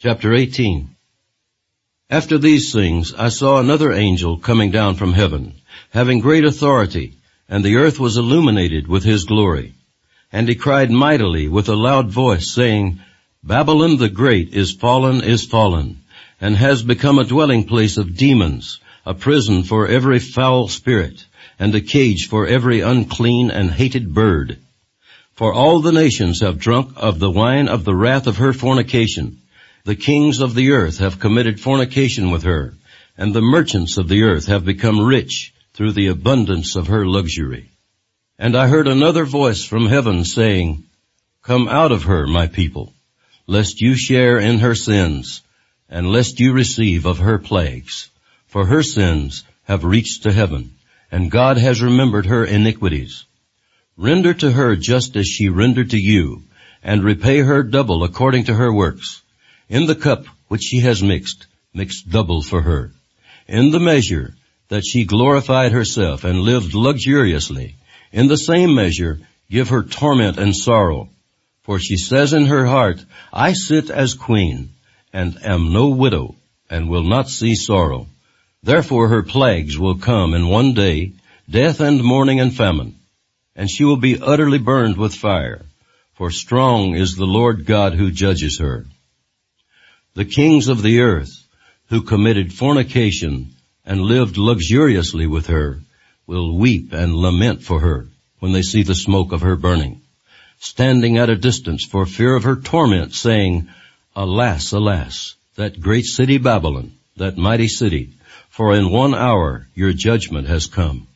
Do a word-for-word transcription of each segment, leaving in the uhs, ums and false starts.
Chapter eighteen. After these things I saw another angel coming down from heaven, having great authority, and the earth was illuminated with his glory. And he cried mightily with a loud voice, saying, Babylon the great is fallen, is fallen, and has become a dwelling place of demons, a prison for every foul spirit, and a cage for every unclean and hated bird. For all the nations have drunk of the wine of the wrath of her fornication. The kings of the earth have committed fornication with her, and the merchants of the earth have become rich through the abundance of her luxury. And I heard another voice from heaven saying, Come out of her, my people, lest you share in her sins, and lest you receive of her plagues. For her sins have reached to heaven, and God has remembered her iniquities. Render to her just as she rendered to you, and repay her double according to her works. In the cup which she has mixed, mix double for her. In the measure that she glorified herself and lived luxuriously, in the same measure give her torment and sorrow. For she says in her heart, I sit as queen, and am no widow, and will not see sorrow. Therefore her plagues will come in one day, death and mourning and famine. And she will be utterly burned with fire, for strong is the Lord God who judges her. The kings of the earth, who committed fornication and lived luxuriously with her, will weep and lament for her when they see the smoke of her burning, standing at a distance for fear of her torment, saying, Alas, alas, that great city Babylon, that mighty city, for in one hour your judgment has come.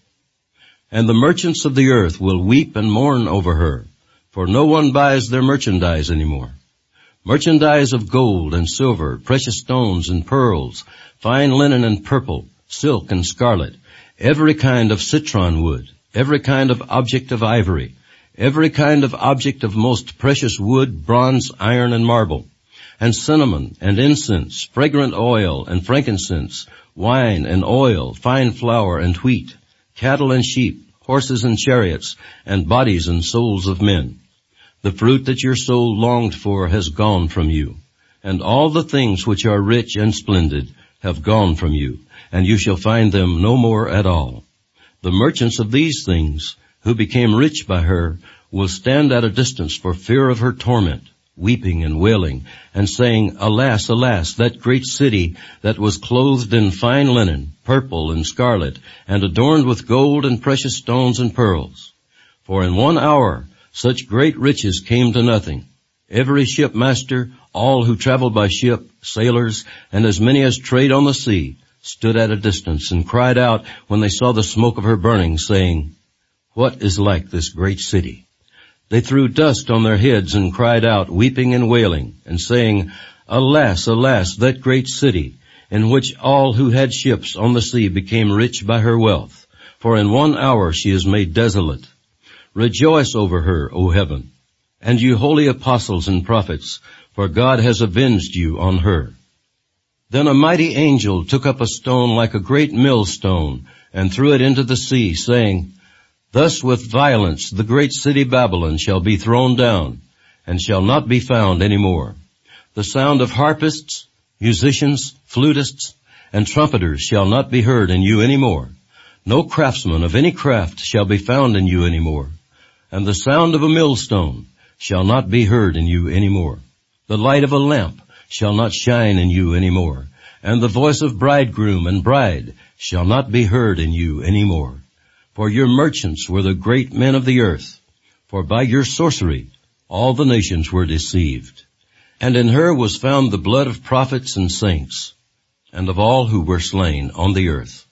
And the merchants of the earth will weep and mourn over her, for no one buys their merchandise anymore. Merchandise of gold and silver, precious stones and pearls, fine linen and purple, silk and scarlet, every kind of citron wood, every kind of object of ivory, every kind of object of most precious wood, bronze, iron, and marble, and cinnamon and incense, fragrant oil and frankincense, wine and oil, fine flour and wheat, cattle and sheep, horses and chariots, and bodies and souls of men. The fruit that your soul longed for has gone from you, and all the things which are rich and splendid have gone from you, and you shall find them no more at all. The merchants of these things, who became rich by her, will stand at a distance for fear of her torment, weeping and wailing, and saying, Alas, alas, that great city that was clothed in fine linen, purple and scarlet, and adorned with gold and precious stones and pearls. For in one hour such great riches came to nothing. Every shipmaster, all who traveled by ship, sailors, and as many as trade on the sea, stood at a distance and cried out when they saw the smoke of her burning, saying, What is like this great city? They threw dust on their heads and cried out, weeping and wailing, and saying, Alas, alas, that great city, in which all who had ships on the sea became rich by her wealth. For in one hour she is made desolate. Rejoice over her, O heaven, and you holy apostles and prophets, for God has avenged you on her. Then a mighty angel took up a stone like a great millstone, and threw it into the sea, saying, Thus with violence the great city Babylon shall be thrown down, and shall not be found any more. The sound of harpists, musicians, flutists, and trumpeters shall not be heard in you any more. No craftsman of any craft shall be found in you any more. And the sound of a millstone shall not be heard in you any more. The light of a lamp shall not shine in you any more. And the voice of bridegroom and bride shall not be heard in you any more. For your merchants were the great men of the earth. For by your sorcery all the nations were deceived. And in her was found the blood of prophets and saints, and of all who were slain on the earth.